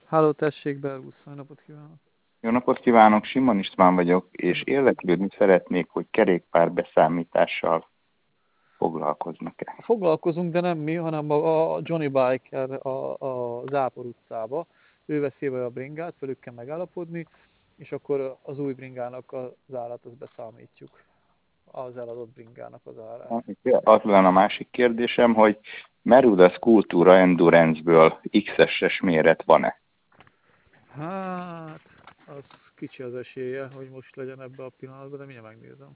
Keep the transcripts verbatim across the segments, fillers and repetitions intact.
Háló, tessék, Bergusz, jó napot kívánok! Jó napot kívánok, Simon István vagyok, és érdeklődni szeretnék, hogy kerékpár beszámítással foglalkoznak-e. Foglalkozunk, de nem mi, hanem a, a Johnny Biker a, a Zápor utcába. Ő veszi be a bringát, velük kell megállapodni, és akkor az új bringának az árát azt beszámítjuk. Az eladott bringának az árát. Az lenne a másik kérdésem, hogy Mercedes Cultura Endurance-ből iksz es-es méret van-e? Hát, az kicsi az esélye, hogy most legyen ebbe a pillanatban, de mindjárt megnézem.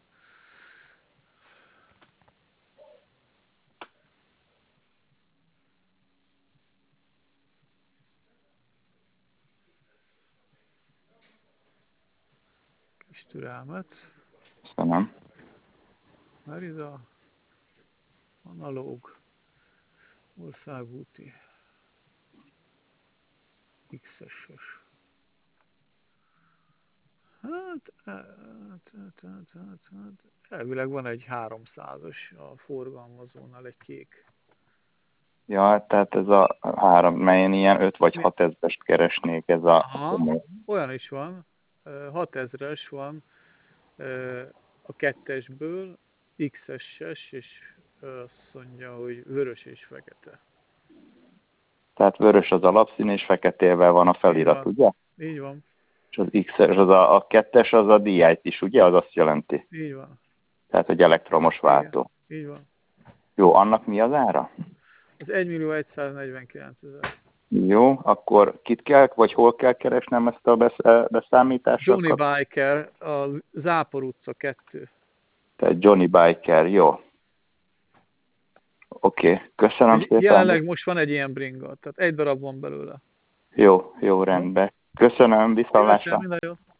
Kis türelmet. Köszönöm. Merida, analóg, országúti, iksz es-es. Hát, hát, hát, hát, hát, hát, elvileg van egy háromszázas a forgalmazónál, egy kék. Ja, tehát ez a három, melyen ilyen öt vagy hat ezrest keresnék, ez a Aha, olyan is van, hatezres van a kettesből, iksz es-es, és azt mondja, hogy vörös és fekete. Tehát vörös az alapszín, és feketével van a felirat, Így van. ugye? Így van. És az iksz es, az a, a kettes, az a dé i-t is, ugye? Az azt jelenti. Így van. Tehát, hogy elektromos váltó. Igen. Így van. Jó, annak mi az ára? Az egymillió-száznegyvenkilencezer. Jó, akkor kit kell, vagy hol kell keresnem ezt a besz- beszámítással? Johnny Biker, a Zápor utca kettő. Tehát Johnny Biker, jó. Oké, okay. Köszönöm szépen. Jelenleg most van egy ilyen bringa, tehát egy darab van belőle. Jó, jó, rendben. Köszönöm, viszontlátásra. Minden jó.